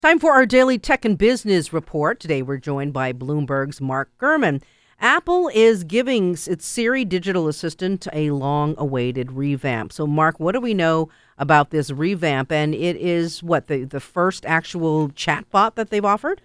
Time for our daily tech and business report. Today we're joined by Bloomberg's Mark Gurman. Apple is giving its Siri digital assistant a long-awaited revamp. So, Mark, what do we know about this revamp? And it is the first actual chatbot that they've offered?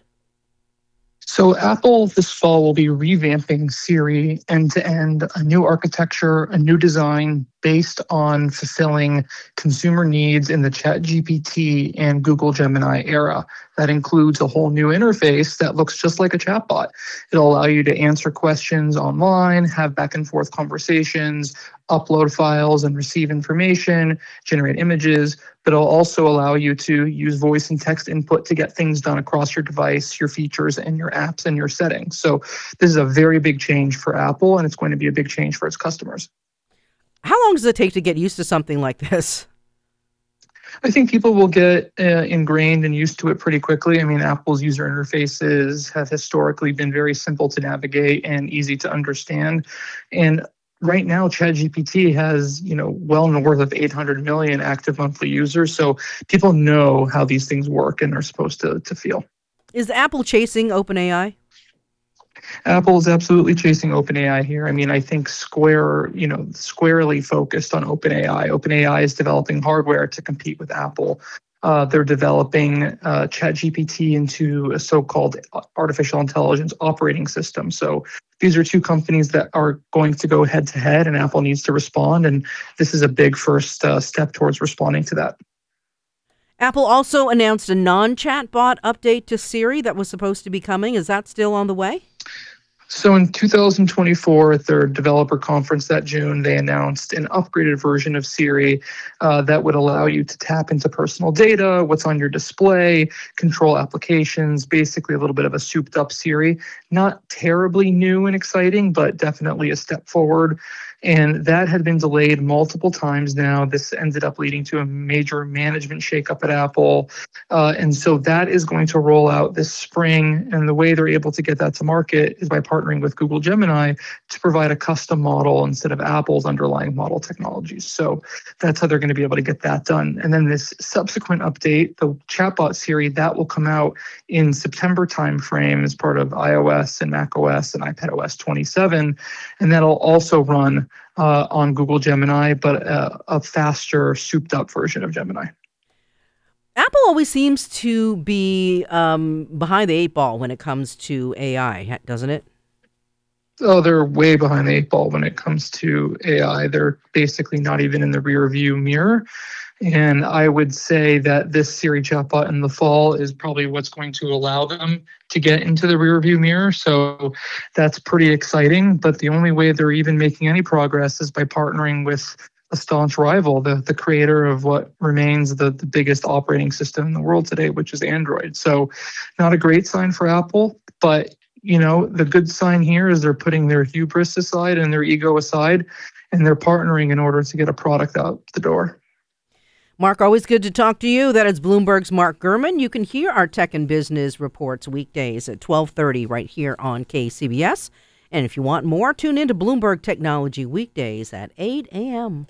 So Apple this fall will be revamping Siri end to end, a new architecture, a new design based on fulfilling consumer needs in the ChatGPT and Google Gemini era. That includes a whole new interface that looks just like a chatbot. It'll allow you to answer questions online, have back and forth conversations, upload files and receive information, generate images, but it'll also allow you to use voice and text input to get things done across your device, your features, and your apps and your settings. So this is a very big change for Apple, and it's going to be a big change for its customers. How long does it take to get used to something like this? I think people will get ingrained and used to it pretty quickly. I mean, Apple's user interfaces have historically been very simple to navigate and easy to understand. And right now, ChatGPT has, well north of 800 million active monthly users. So people know how these things work and are supposed to feel. Is Apple chasing OpenAI? Apple is absolutely chasing OpenAI here. I mean, I think squarely focused on OpenAI. OpenAI is developing hardware to compete with Apple. They're developing ChatGPT into a so-called artificial intelligence operating system. So these are two companies that are going to go head to head, and Apple needs to respond. And this is a big first step towards responding to that. Apple also announced a non-chatbot update to Siri that was supposed to be coming. Is that still on the way? So in 2024, at their developer conference that June, they announced an upgraded version of Siri that would allow you to tap into personal data, what's on your display, control applications, basically a little bit of a souped up Siri. Not terribly new and exciting, but definitely a step forward. And that had been delayed multiple times now. This ended up leading to a major management shakeup at Apple. And so that is going to roll out this spring. And the way they're able to get that to market is by partnering with Google Gemini to provide a custom model instead of Apple's underlying model technologies. So that's how they're going to be able to get that done. And then this subsequent update, the chatbot Siri, that will come out in September timeframe as part of iOS and macOS and iPadOS 27. And that'll also run on Google Gemini, but a faster, souped-up version of Gemini. Apple always seems to be behind the eight ball when it comes to AI, doesn't it? Oh, they're way behind the eight ball when it comes to AI. They're basically not even in the rear view mirror. And I would say that this Siri chatbot in the fall is probably what's going to allow them to get into the rearview mirror. So that's pretty exciting. But the only way they're even making any progress is by partnering with a staunch rival, the creator of what remains the biggest operating system in the world today, which is Android. So not a great sign for Apple, but the good sign here is they're putting their hubris aside and their ego aside, and they're partnering in order to get a product out the door. Mark, always good to talk to you. That is Bloomberg's Mark Gurman. You can hear our tech and business reports weekdays at 12:30 right here on KCBS. And if you want more, tune into Bloomberg Technology weekdays at 8 a.m.